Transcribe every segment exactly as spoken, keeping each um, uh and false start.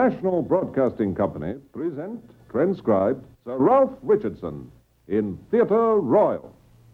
National Broadcasting Company present, transcribed, Sir Ralph Richardson in Theatre Royal.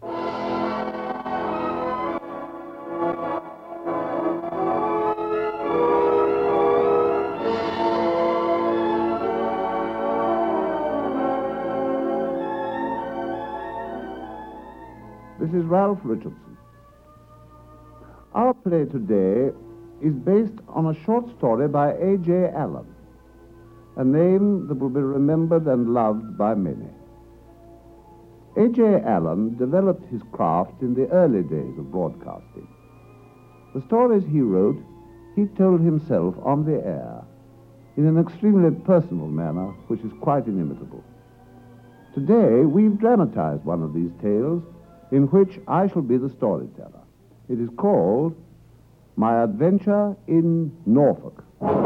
This is Ralph Richardson. Our play today is based on a short story by A J Allen, a name that will be remembered and loved by many. A J Allen developed his craft in the early days of broadcasting. The stories he wrote, he told himself on the air in an extremely personal manner which is quite inimitable. Today, we've dramatized one of these tales in which I shall be the storyteller. It is called My Adventure in Norfolk.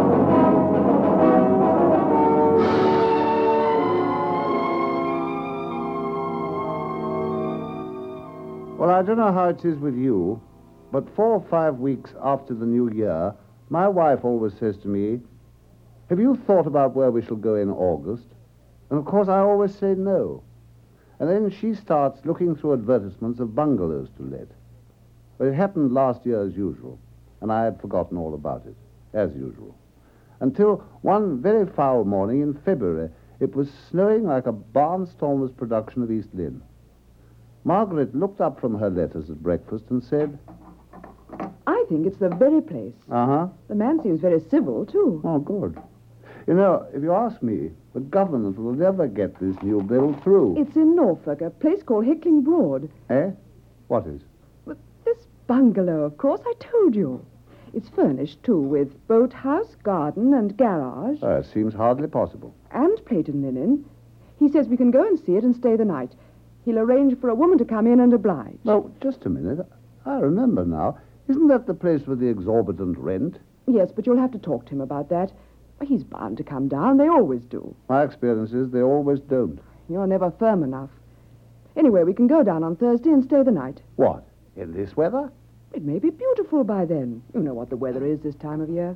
Well, I don't know how it is with you, but four or five weeks after the new year, my wife always says to me, "Have you thought about where we shall go in August?" And of course I always say no. And then she starts looking through advertisements of bungalows to let. But it happened last year as usual, and I had forgotten all about it, as usual. Until one very foul morning in February, it was snowing like a barnstormer's production of East Lynne. Margaret looked up from her letters at breakfast and said, I think it's the very place. Uh-huh. The man seems very civil, too. Oh, good. You know, if you ask me, the government will never get this new bill through. It's in Norfolk, a place called Hickling Broad. Eh? What is? But this bungalow, of course, I told you. It's furnished, too, with boathouse, garden, and garage. Uh, it seems hardly possible. And plate and linen. He says we can go and see it and stay the night. He'll arrange for a woman to come in and oblige. No, just a minute. I remember now. Isn't that the place with the exorbitant rent? Yes, but you'll have to talk to him about that. He's bound to come down. They always do. My experience is they always don't. You're never firm enough. Anyway, we can go down on Thursday and stay the night. What? In this weather? It may be beautiful by then. You know what the weather is this time of year.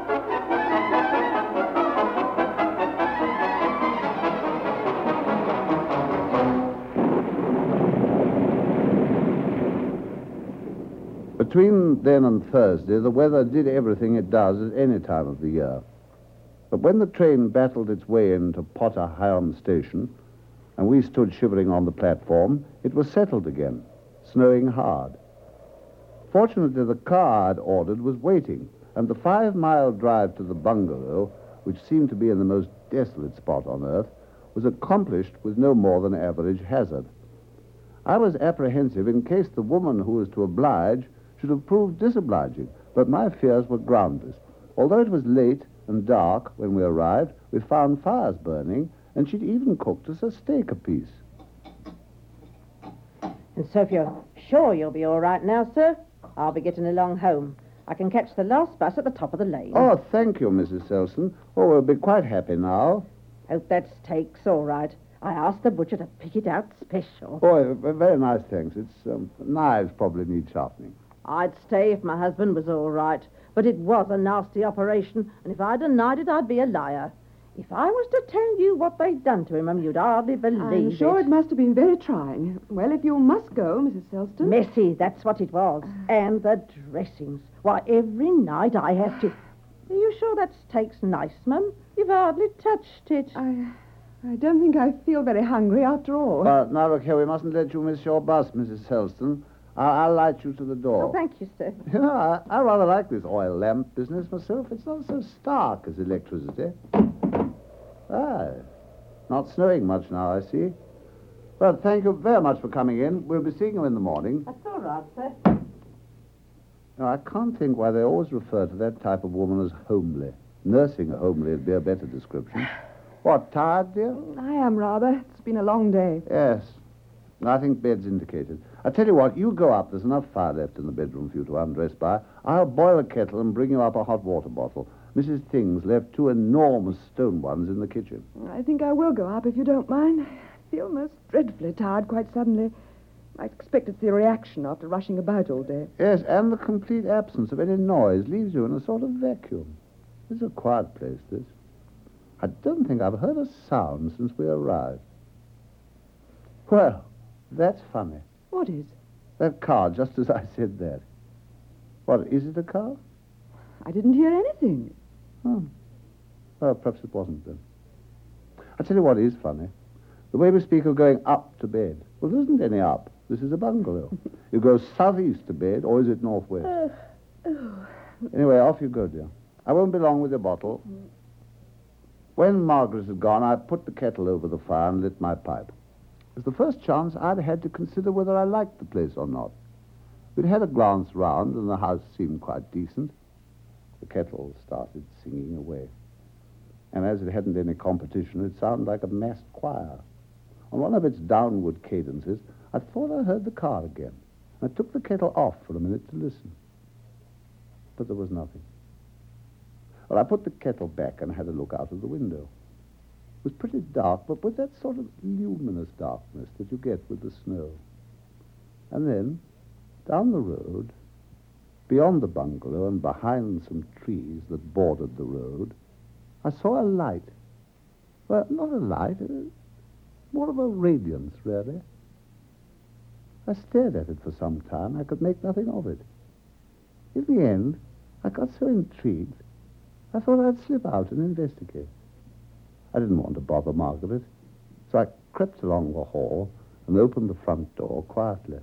Between then and Thursday, the weather did everything it does at any time of the year. But when the train battled its way into Potter Heigham Station, and we stood shivering on the platform, it was settled again, snowing hard. Fortunately, the car I'd ordered was waiting, and the five-mile drive to the bungalow, which seemed to be in the most desolate spot on earth, was accomplished with no more than average hazard. I was apprehensive in case the woman who was to oblige should have proved disobliging, but my fears were groundless. Although it was late and dark when we arrived, we found fires burning, and she'd even cooked us a steak apiece. And so if you're sure you'll be all right now, sir, I'll be getting along home. I can catch the last bus at the top of the lane. Oh, thank you, Missus Selson. Oh, we'll be quite happy now. Hope that steak's all right. I asked the butcher to pick it out special. Oh, very nice, thanks. It's um, knives probably need sharpening. I'd stay if my husband was all right, but it was a nasty operation, and if I denied it, I'd be a liar. If I was to tell you what they'd done to him, you'd hardly believe I'm sure it. it must have been very trying. Well, if you must go, Missus Selston. Messy, that's what it was. And the dressings. Why, every night I have to... Are you sure that steak's nice, Mum? You've hardly touched it. I... I don't think I feel very hungry after all. But now, look here, we mustn't let you miss your bus, Missus Selston. I'll, I'll light you to the door. Oh, thank you, sir. You know, I, I rather like this oil lamp business myself. It's not so stark as electricity. Ah, not snowing much now, I see. Well, thank you very much for coming in. We'll be seeing you in the morning. That's all right, sir. Now, I can't think why they always refer to that type of woman as homely. Nursing homely would be a better description. What, tired, dear? I am rather. It's been a long day. Yes. I think bed's indicated. I tell you what, you go up. There's enough fire left in the bedroom for you to undress by. I'll boil a kettle and bring you up a hot water bottle. Missus Things left two enormous stone ones in the kitchen. I think I will go up if you don't mind. I feel most dreadfully tired quite suddenly. I expect it's the reaction after rushing about all day. Yes, and the complete absence of any noise leaves you in a sort of vacuum. This is a quiet place, this. I don't think I've heard a sound since we arrived. Well, that's funny. What is? That car, just as I said that. What, is it a car? I didn't hear anything. Oh. Well, perhaps it wasn't then. I'll tell you what is funny. The way we speak of going up to bed. Well, there isn't any up. This is a bungalow. You go southeast to bed, or is it northwest? Uh, oh. Anyway, off you go, dear. I won't be long with your bottle. When Margaret had gone, I put the kettle over the fire and lit my pipe. It was the first chance I'd had to consider whether I liked the place or not. We'd had a glance round, and the house seemed quite decent. The kettle started singing away. And as it hadn't any competition, it sounded like a massed choir. On one of its downward cadences, I thought I heard the car again. I took the kettle off for a minute to listen. But there was nothing. Well, I put the kettle back and had a look out of the window. It was pretty dark, but with that sort of luminous darkness that you get with the snow. And then, down the road, beyond the bungalow and behind some trees that bordered the road, I saw a light. Well, not a light, uh, more of a radiance, really. I stared at it for some time. I could make nothing of it. In the end, I got so intrigued, I thought I'd slip out and investigate. I didn't want to bother Margaret, so I crept along the hall and opened the front door quietly.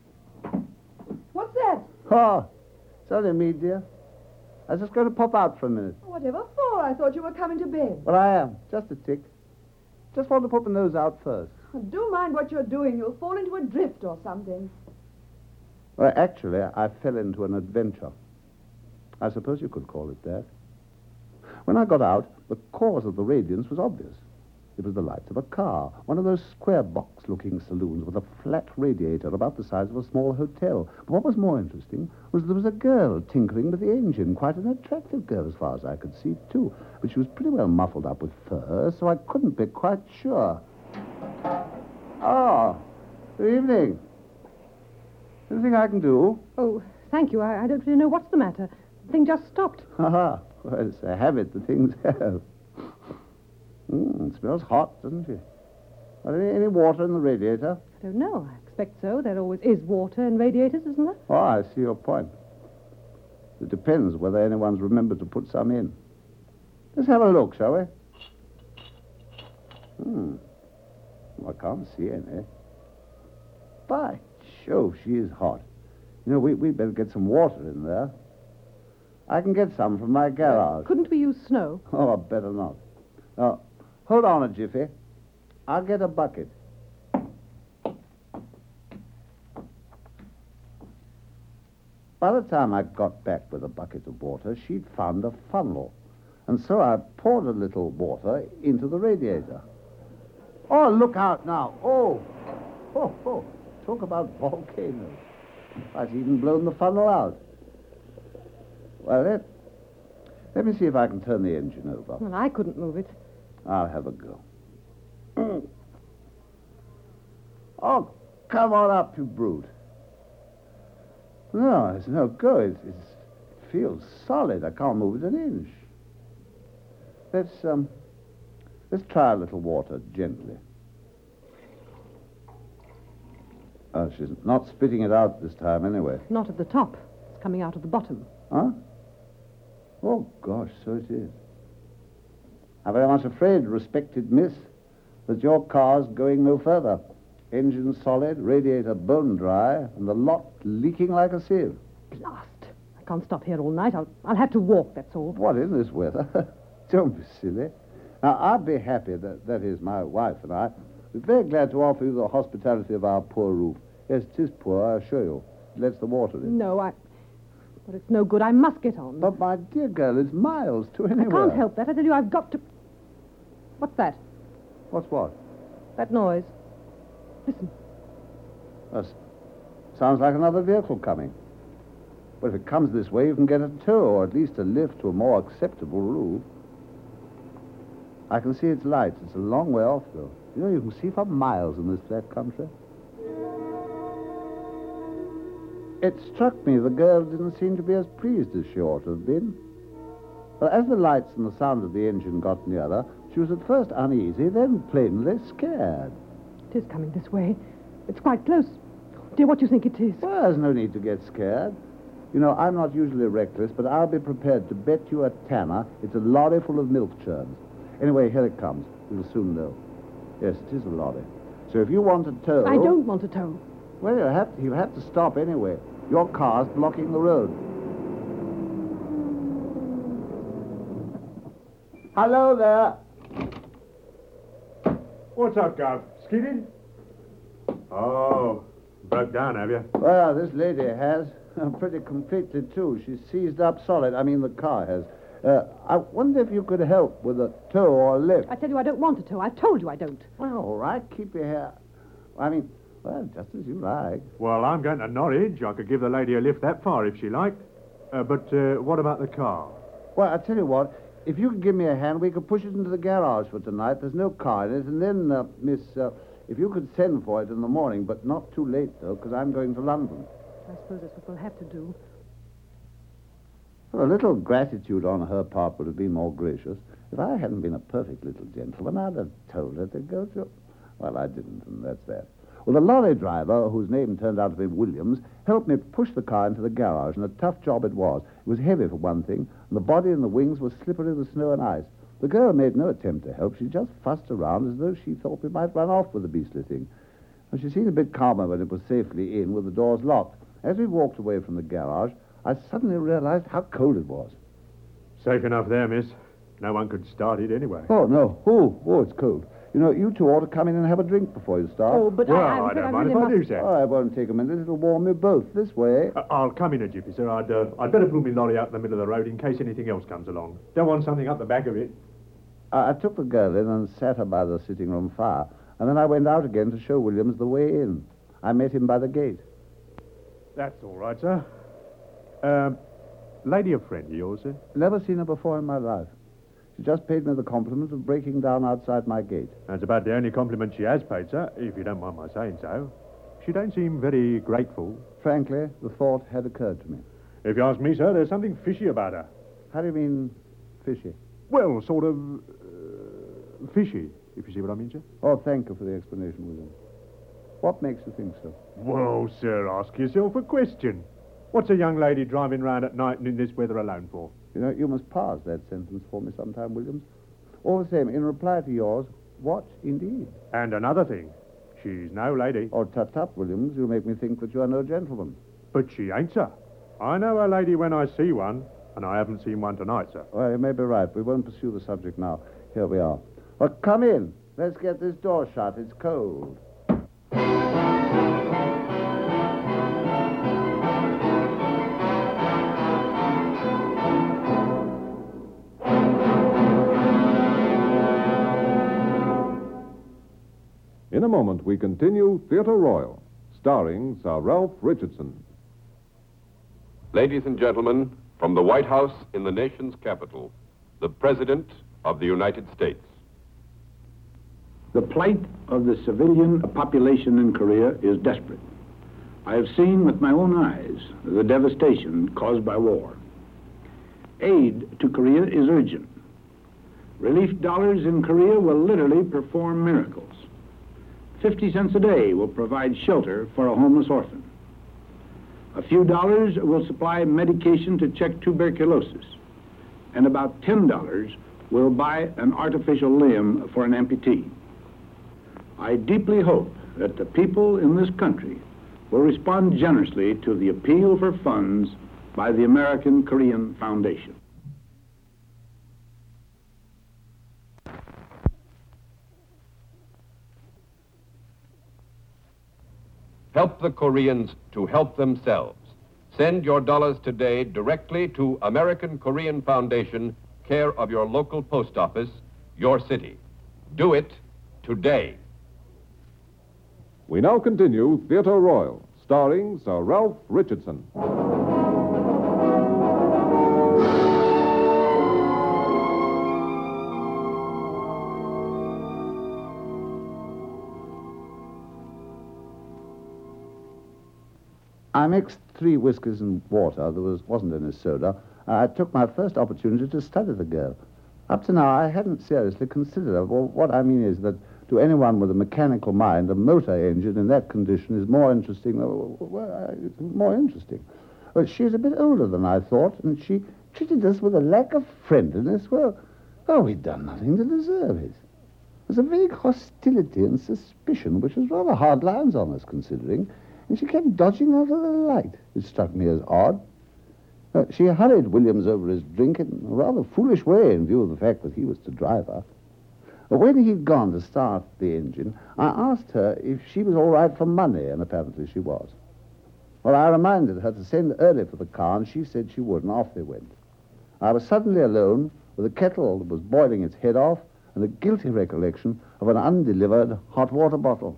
What's that? Oh, it's only me, dear. I was just going to pop out for a minute. Whatever for? I thought you were coming to bed. Well, I am. Just a tick. Just want to put my nose out first. Do mind what you're doing. You'll fall into a drift or something. Well, actually, I fell into an adventure. I suppose you could call it that. When I got out, the cause of the radiance was obvious. It was the lights of a car, one of those square box-looking saloons with a flat radiator about the size of a small hotel. But what was more interesting was there was a girl tinkering with the engine, quite an attractive girl as far as I could see, too. But she was pretty well muffled up with fur, so I couldn't be quite sure. Oh, good evening. Anything I can do? Oh, thank you. I, I don't really know what's the matter. The thing just stopped. Ha-ha. Well, it's a habit the things have. Mm, it smells hot, doesn't it? Are there any, any water in the radiator? I don't know. I expect so. There always is water in radiators, isn't there? Oh, I see your point. It depends whether anyone's remembered to put some in. Let's have a look, shall we? Hmm. Well, I can't see any. By Jove, she is hot. You know, we, we'd better get some water in there. I can get some from my garage. Couldn't we use snow? Oh, I better not. Now, hold on a jiffy. I'll get a bucket. By the time I got back with a bucket of water, she'd found a funnel. And so I poured a little water into the radiator. Oh, look out now. Oh, oh, oh. Talk about volcanoes. I've even blown the funnel out. Well, let, let me see if I can turn the engine over. Well, I couldn't move it. I'll have a go. Oh, come on up, you brute. No, it's no go. It, it's, it feels solid. I can't move it an inch. Let's, um, let's try a little water gently. Oh, she's not spitting it out this time anyway. Not at the top. It's coming out of the bottom. Huh? Oh, gosh, so it is. I'm very much afraid, respected miss, that your car's going no further. Engine solid, radiator bone dry, and the lot leaking like a sieve. Blast. I can't stop here all night. I'll, I'll have to walk, that's all. What, in this weather? Don't be silly. Now, I'd be happy, that, that is, my wife and I, we're very glad to offer you the hospitality of our poor roof. Yes, it is poor, I assure you. It lets the water in. No, I... But it's no good. I must get on. But, my dear girl, it's miles to anywhere. I can't help that. I tell you, I've got to... What's that? What's what? That noise. Listen. That sounds like another vehicle coming. But if it comes this way, you can get a tow, or at least a lift to a more acceptable roof. I can see its lights. It's a long way off, though. You know, you can see for miles in this flat country. It struck me the girl didn't seem to be as pleased as she ought to have been. But as the lights and the sound of the engine got nearer, She was at first uneasy, then plainly scared. It is coming this way. It's quite close. Dear, what do you think it is? Well, there's no need to get scared. You know, I'm not usually reckless, but I'll be prepared to bet you a tanner it's a lorry full of milk churns. Anyway, here it comes. You'll soon know. Yes, it is a lorry. So if you want a tow... I don't want a tow. Well, you'll have to, you'll have to stop anyway. Your car's blocking the road. Hello there. What's up, Gov? Skidded? Oh, broke down, have you? Well, this lady has. Pretty completely, too. She's seized up solid. I mean, the car has. Uh, I wonder if you could help with a tow or a lift. I tell you, I don't want a tow. I've told you I don't. Well, all right. Keep your hair... I mean, well, just as you like. Well, I'm going to Norwich. I could give the lady a lift that far if she liked. Uh, but uh, what about the car? Well, I tell you what. If you could give me a hand, we could push it into the garage for tonight. There's no car in it. And then, uh, Miss, uh, if you could send for it in the morning, but not too late, though, because I'm going to London. I suppose that's what we'll have to do. Well, a little gratitude on her part would have been more gracious. If I hadn't been a perfect little gentleman, I'd have told her to go to... Well, I didn't, and that's that. Well, the lorry driver, whose name turned out to be Williams, helped me push the car into the garage, and a tough job it was. It was heavy, for one thing, and the body and the wings were slippery with snow and ice. The girl made no attempt to help. She just fussed around as though she thought we might run off with the beastly thing. And she seemed a bit calmer when it was safely in, with the doors locked. As we walked away from the garage, I suddenly realized how cold it was. Safe enough there, miss. No one could start it anyway. Oh, no. Oh, oh, it's cold. You know, you two ought to come in and have a drink before you start. Oh, but Well, I, I, I, don't I mind really if I do, must... sir. Oh, it won't take a minute. It'll warm you both. This way. Uh, I'll come in a jiffy, sir. I'd, uh, I'd better pull my lorry out in the middle of the road in case anything else comes along. Don't want something up the back of it. I, I took the girl in and sat her by the sitting room fire, and then I went out again to show Williams the way in. I met him by the gate. That's all right, sir. Um, lady a friend of yours, sir? Never seen her before in my life. She just paid me the compliment of breaking down outside my gate. That's about the only compliment she has paid, sir, if you don't mind my saying so. She don't seem very grateful. Frankly, the thought had occurred to me. If you ask me, sir, there's something fishy about her. How do you mean, fishy? Well, sort of uh, fishy, if you see what I mean, sir. Oh, thank you for the explanation, William. What makes you think so? Well, sir, ask yourself a question. What's a young lady driving round at night and in this weather alone for? You know, you must parse that sentence for me sometime, Williams. All the same, in reply to yours, what indeed? And another thing, she's no lady. Oh, tut-tut, Williams, you make me think that you are no gentleman. But she ain't, sir. I know a lady when I see one, and I haven't seen one tonight, sir. Well, you may be right. We won't pursue the subject now. Here we are. Well, come in. Let's get this door shut. It's cold. In a moment, we continue Theatre Royal, starring Sir Ralph Richardson. Ladies and gentlemen, from the White House in the nation's capital, the President of the United States. The plight of the civilian population in Korea is desperate. I have seen with my own eyes the devastation caused by war. Aid to Korea is urgent. Relief dollars in Korea will literally perform miracles. Fifty cents a day will provide shelter for a homeless orphan. A few dollars will supply medication to check tuberculosis, and about ten dollars will buy an artificial limb for an amputee. I deeply hope that the people in this country will respond generously to the appeal for funds by the American Korean Foundation. Help the Koreans to help themselves. Send your dollars today directly to American Korean Foundation, care of your local post office, your city. Do it today. We now continue Theatre Royal, starring Sir Ralph Richardson. I mixed three whiskies and water. There was, wasn't any soda. I took my first opportunity to study the girl. Up to now, I hadn't seriously considered it. Well, what I mean is that to anyone with a mechanical mind, a motor engine in that condition is more interesting. Well, it's more interesting. Well, she's a bit older than I thought, and she treated us with a lack of friendliness. Well, oh, we'd done nothing to deserve it. There's a vague hostility and suspicion, which was rather hard lines on us, considering, and she kept dodging out of the light. It struck me as odd. Uh, she hurried Williams over his drink in a rather foolish way in view of the fact that he was to drive her. Uh, when he'd gone to start the engine, I asked her if she was all right for money, and apparently she was. Well, I reminded her to send early for the car, and she said she would, and off they went. I was suddenly alone with a kettle that was boiling its head off and a guilty recollection of an undelivered hot water bottle.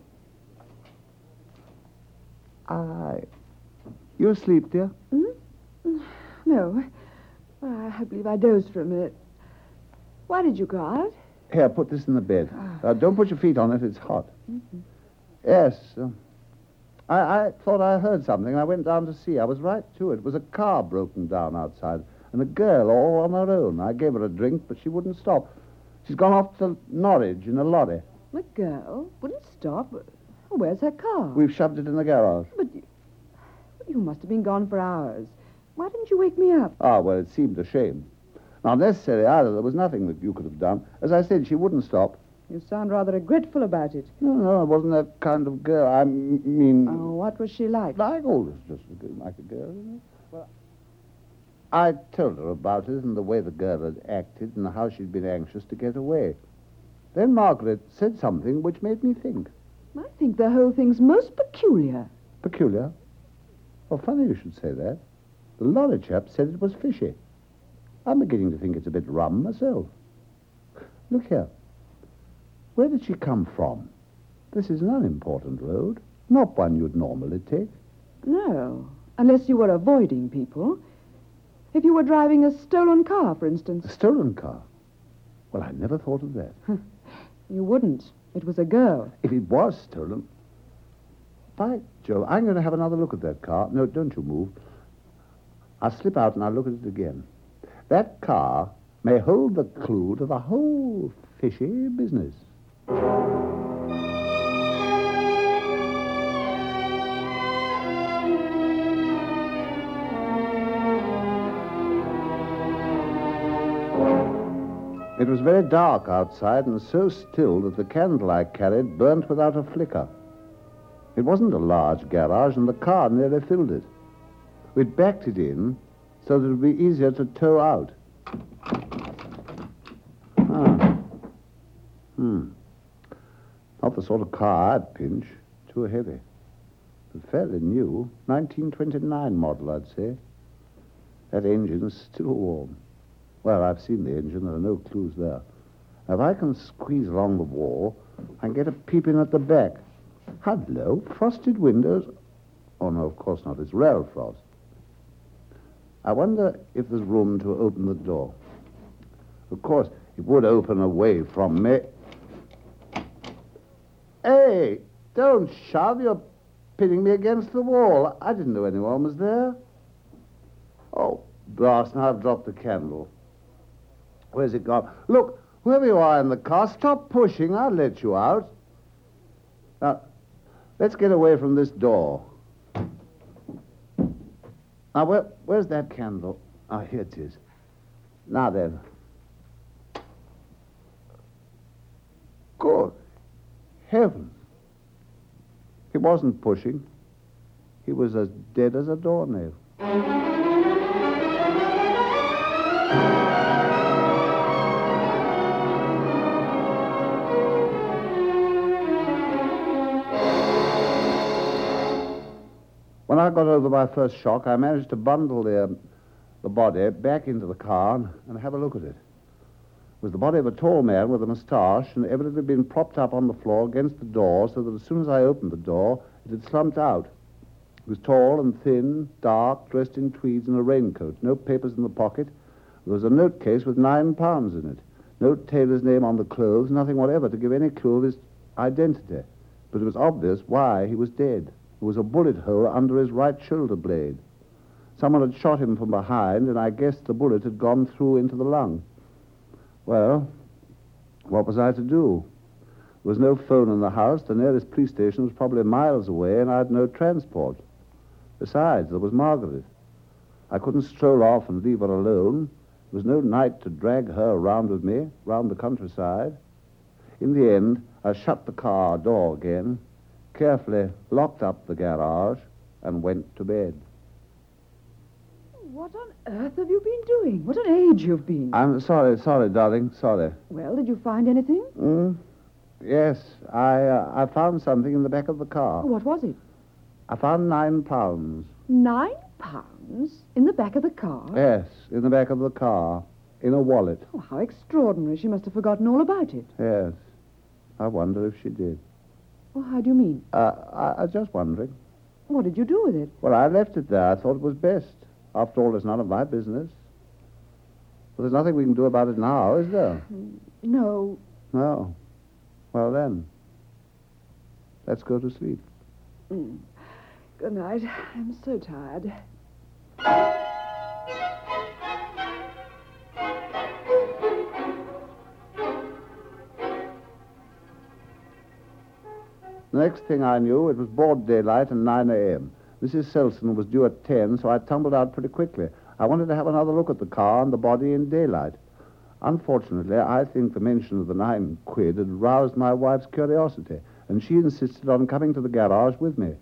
I... You asleep, dear? Mm-hmm. No. I believe I dozed for a minute. Why did you go out? Here, put this in the bed. Uh, don't put your feet on it, it's hot. Mm-hmm. Yes. Uh, I, I thought I heard something, and I went down to see. I was right to it. It was a car broken down outside, and a girl all on her own. I gave her a drink, but she wouldn't stop. She's gone off to Norwich in a lorry. The girl wouldn't stop? Where's her car? We've shoved it in the garage. But you, you must have been gone for hours. Why didn't you wake me up? Ah, well, it seemed a shame. Not necessary either. There was nothing that you could have done. As I said, she wouldn't stop. You sound rather regretful about it. No, no, I wasn't that kind of girl. I m- mean... Oh, what was she like? Like all just like a girl, you know. Well, I told her about it and the way the girl had acted and how she'd been anxious to get away. Then Margaret said something which made me think. I think the whole thing's most peculiar. Peculiar? Well, funny you should say that. The lorry chap said it was fishy. I'm beginning to think it's a bit rum myself. Look here. Where did she come from? This is an unimportant road, not one you'd normally take. No, unless you were avoiding people. If you were driving a stolen car, for instance. A stolen car? Well, I never thought of that. You wouldn't. It was a girl. If it was stolen... By Joe, I'm going to have another look at that car. No, don't you move. I'll slip out and I'll look at it again. That car may hold the clue to the whole fishy business. It was very dark outside and so still that the candle I carried burnt without a flicker. It wasn't a large garage and the car nearly filled it. We'd backed it in so that it would be easier to tow out. Ah. Hmm. Not the sort of car I'd pinch. Too heavy. But fairly new. nineteen twenty-nine model, I'd say. That engine's still warm. Well, I've seen the engine. There are no clues there. Now, if I can squeeze along the wall, I can get a peep in at the back. Hello, frosted windows. Oh, no, of course not. It's rail frost. I wonder if there's room to open the door. Of course, it would open away from me. Hey, don't shove. You're pinning me against the wall. I didn't know anyone was there. Oh, blast, now I've dropped the candle. Where's it gone? Look, whoever you are in the car, stop pushing. I'll let you out. Now, let's get away from this door. Now, where, where's that candle? Ah, here it is. Now then. Good heavens. He wasn't pushing. He was as dead as a doornail. When I got over my first shock, I managed to bundle the, um, the body back into the car and, and have a look at it. It was the body of a tall man with a moustache and evidently been propped up on the floor against the door so that as soon as I opened the door, it had slumped out. He was tall and thin, dark, dressed in tweeds and a raincoat, no papers in the pocket. There was a note case with nine pounds in it. No tailor's name on the clothes, nothing whatever to give any clue of his identity. But it was obvious why he was dead. There was a bullet hole under his right shoulder blade. Someone had shot him from behind, and I guessed the bullet had gone through into the lung. Well, what was I to do? There was no phone in the house. The nearest police station was probably miles away, and I had no transport. Besides, there was Margaret. I couldn't stroll off and leave her alone. There was no night to drag her around with me, round the countryside. In the end, I shut the car door again, carefully locked up the garage, and went to bed. What on earth have you been doing? What an age you've been. I'm sorry, sorry, darling, sorry. Well, did you find anything? Mm? Yes, I uh, I found something in the back of the car. What was it? I found nine pounds. Nine pounds? In the back of the car? Yes, in the back of the car, in a wallet. Oh, how extraordinary. She must have forgotten all about it. Yes. I wonder if she did. Well, how do you mean? Uh, I, I was just wondering. What did you do with it? Well, I left it there. I thought it was best. After all, it's none of my business. But there's nothing we can do about it now, is there? No. No. Well, then, let's go to sleep. Mm. Good night. I'm so tired. The next thing I knew, it was broad daylight and nine a.m. Missus Selson was due at ten, so I tumbled out pretty quickly. I wanted to have another look at the car and the body in daylight. Unfortunately, I think the mention of the nine quid had roused my wife's curiosity, and she insisted on coming to the garage with me.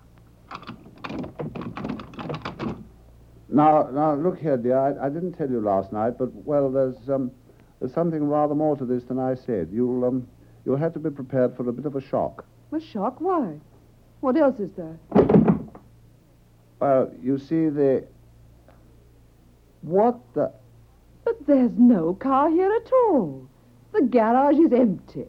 Now, now, look here, dear. I, I didn't tell you last night, but, well, there's, um, there's something rather more to this than I said. You'll, um, you'll have to be prepared for a bit of a shock. A shock? Why? What else is there? Well, you see, the... What the... But there's no car here at all. The garage is empty.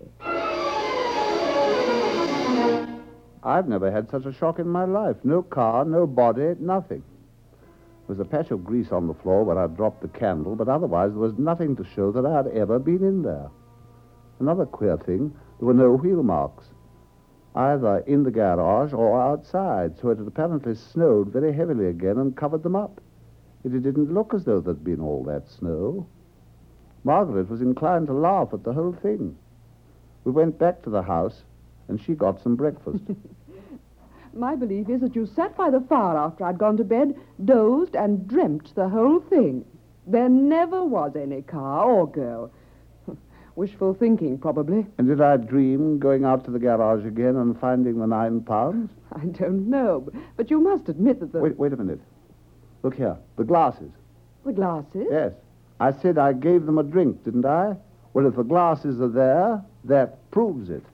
I've never had such a shock in my life. No car, no body, nothing. There was a patch of grease on the floor where I'd dropped the candle, but otherwise there was nothing to show that I'd ever been in there. Another queer thing, there were no wheel marks, either in the garage or outside, so it had apparently snowed very heavily again and covered them up. It didn't look as though there'd been all that snow. Margaret was inclined to laugh at the whole thing. We went back to the house, and she got some breakfast. My belief is that you sat by the fire after I'd gone to bed, dozed, and dreamt the whole thing. There never was any car or girl. Wishful thinking, probably. And did I dream going out to the garage again and finding the nine pounds? I don't know, but you must admit that the... Wait, wait a minute. Look here, the glasses. The glasses? Yes. I said I gave them a drink, didn't I? Well, if the glasses are there, that proves it.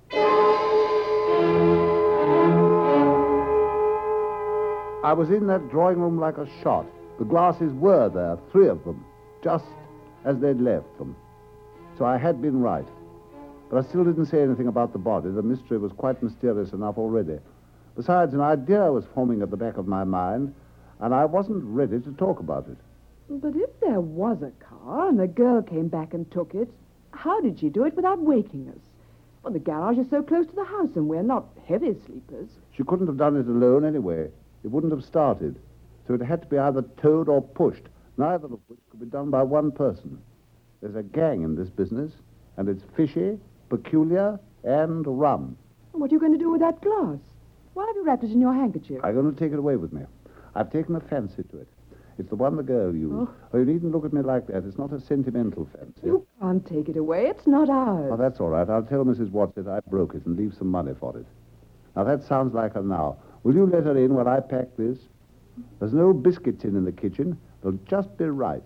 I was in that drawing room like a shot. The glasses were there, three of them, just as they'd left them. So I had been right. But I still didn't say anything about the body. The mystery was quite mysterious enough already. Besides, an idea was forming at the back of my mind, and I wasn't ready to talk about it. But if there was a car and the girl came back and took it, how did she do it without waking us? Well, the garage is so close to the house, and we're not heavy sleepers. She couldn't have done it alone anyway. It wouldn't have started. So it had to be either towed or pushed, neither of which could be done by one person. There's a gang in this business, and it's fishy, peculiar, and rum. What are you going to do with that glass? Why have you wrapped it in your handkerchief? I'm going to take it away with me. I've taken a fancy to it. It's the one the girl used. Oh. Oh, you needn't look at me like that. It's not a sentimental fancy. You can't take it away. It's not ours. Oh, that's all right. I'll tell Missus Watson I broke it and leave some money for it. Now, that sounds like her now. Will you let her in while I pack this? There's no biscuit tin in the kitchen. It'll just be right.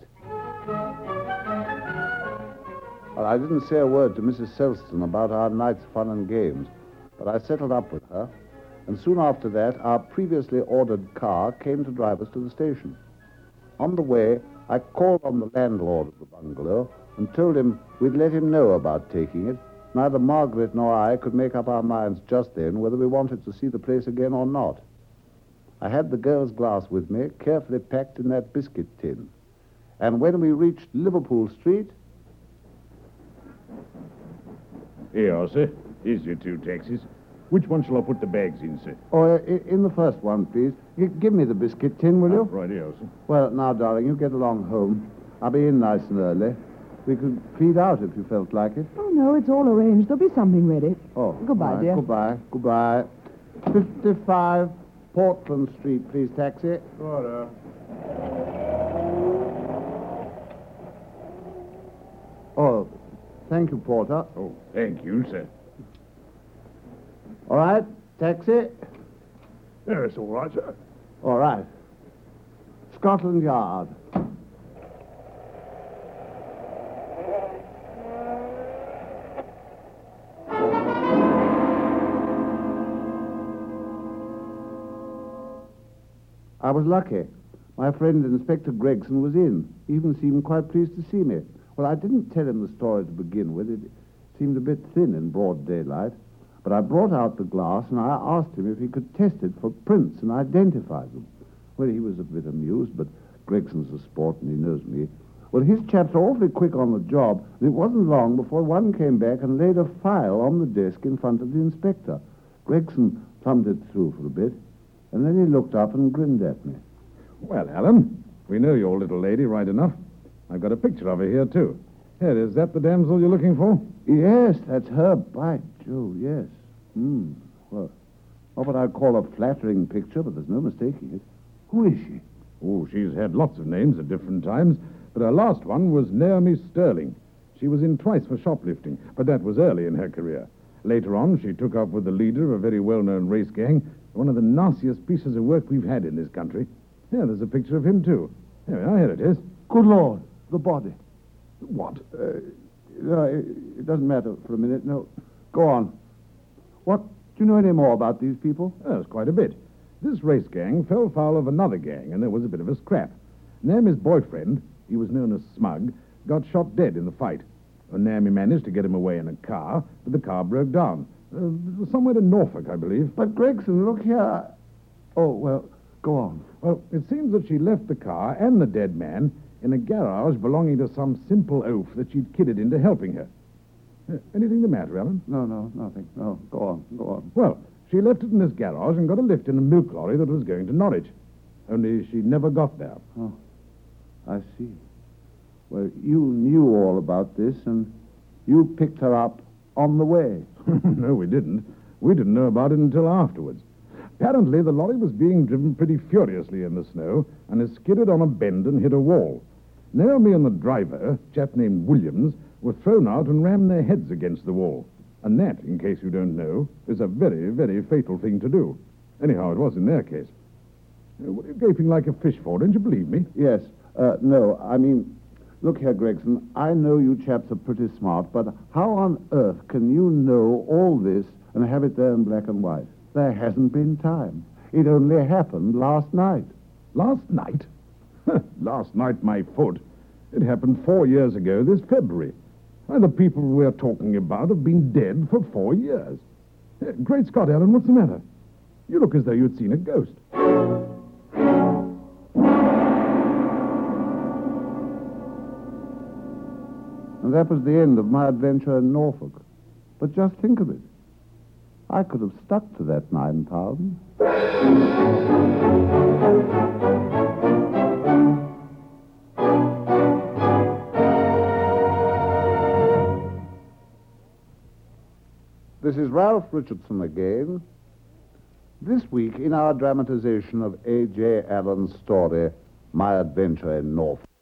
Well, I didn't say a word to Missus Selston about our night's fun and games, but I settled up with her, and soon after that, our previously ordered car came to drive us to the station. On the way, I called on the landlord of the bungalow and told him we'd let him know about taking it. Neither Margaret nor I could make up our minds just then whether we wanted to see the place again or not. I had the girl's glass with me, carefully packed in that biscuit tin. And when we reached Liverpool Street... Here, sir. Here's your two taxis. Which one shall I put the bags in, sir? Oh, uh, in the first one, please. G- give me the biscuit tin, will you? Right here, sir. Well, now, darling, you get along home. I'll be in nice and early. We could feed out if you felt like it. Oh, no, it's all arranged. There'll be something ready. Oh. Goodbye, right, dear. Goodbye. Goodbye. fifty-five Portland Street, please, taxi. Righto. Oh, thank you, Porter. Oh, thank you, sir. All right, taxi. Yeah, it's all right, sir. All right. Scotland Yard. I was lucky. My friend Inspector Gregson was in. He even seemed quite pleased to see me. Well, I didn't tell him the story to begin with. It seemed a bit thin in broad daylight. But I brought out the glass and I asked him if he could test it for prints and identify them. Well, he was a bit amused, but Gregson's a sport and he knows me. Well, his chaps are awfully quick on the job, and it wasn't long before one came back and laid a file on the desk in front of the inspector. Gregson thumbed it through for a bit, and then he looked up and grinned at me. Well, Alan, we know your little lady right enough. I've got a picture of her here, too. Here, is that the damsel you're looking for? Yes, that's her. By Jove, yes. Hmm. Well, not what I'd call a flattering picture, but there's no mistaking it. Who is she? Oh, she's had lots of names at different times, but her last one was Naomi Sterling. She was in twice for shoplifting, but that was early in her career. Later on, she took up with the leader of a very well-known race gang, one of the nastiest pieces of work we've had in this country. Here, there's a picture of him, too. Here we are, here it is. Good Lord, the body. What? Uh, no, it, it doesn't matter for a minute. No, go on. What? Do you know any more about these people? There's quite a bit. This race gang fell foul of another gang, and there was a bit of a scrap. Naomi's boyfriend, he was known as Smug, got shot dead in the fight. And Naomi managed to get him away in a car, but the car broke down. Uh, it was somewhere in Norfolk, I believe. But, Gregson, look here. Oh, well, go on. Well, it seems that she left the car and the dead man in a garage belonging to some simple oaf that she'd kidded into helping her. Uh, anything the matter, Alan? No, no, nothing. No, go on, go on. Well, she left it in this garage and got a lift in a milk lorry that was going to Norwich. Only she never got there. Oh, I see. Well, you knew all about this, and you picked her up on the way. No, we didn't. We didn't know about it until afterwards. Apparently, the lorry was being driven pretty furiously in the snow, and it skidded on a bend and hit a wall. Naomi and the driver, a chap named Williams, were thrown out and rammed their heads against the wall. And that, in case you don't know, is a very, very fatal thing to do. Anyhow, it was in their case. Uh, what are you gaping like a fish for? Don't you believe me? Yes. Uh, no, I mean, look here, Gregson, I know you chaps are pretty smart, but how on earth can you know all this and have it there in black and white? There hasn't been time. It only happened last night. Last night? Last night, my foot. It happened four years ago this February. And the people we're talking about have been dead for four years. Uh, Great Scott, Alan, what's the matter? You look as though you'd seen a ghost. And that was the end of my adventure in Norfolk. But just think of it. I could have stuck to that nine pounds. This is Ralph Richardson again. This week in our dramatization of A J Allen's story, My Adventure in Norfolk.